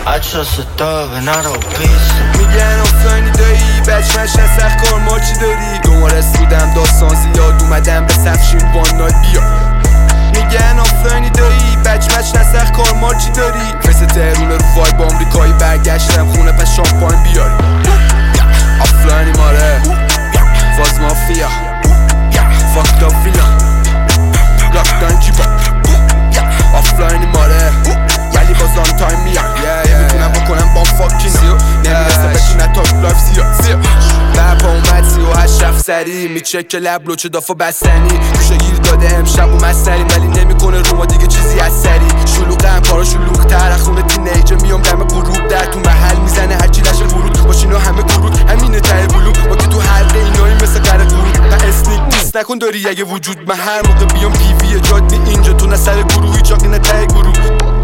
عطشست داغ نرو پیست میگن آفلاینی دایی بچمش نسخ کار ما چی داری دومار سودم داستان زیاد اومدم به سفشین وان نایت بیا میگن آفلاینی دایی بچمش نسخ کار ما چی داری مثل تهرون رو وایب آمریکایی برگشتم خونه پس شامپاین بیاری آفلاینی ماره فاز مافیا فاکت آپ ویلان لاکدان جیبا آفلاینی ماره ولی باز آن تایم میام نمیتونم بکنم با فاکین نمیرسه بتونه تاک لایف زیاد برپا اومد 38 رفت سری میچک لب لوچه دافا بستنی گوشه گیر داده امشب و مستریم ولی نمیکنه رو ما دیگه چیزی از سری شلوغم کارا شلوغ تر خونه تینیجر میام دم غروب در تو محل میزنه هرچی لشه ورود باشینو همه گروه همینه ته بلو ما که تو حلقه اینایی مثل قره گروه نه اسنیک دیست نکن داری اگه وجود من هر موقع بیام پیوی جاد اینجا تو نه سر گروهی چاقی نه ته گروه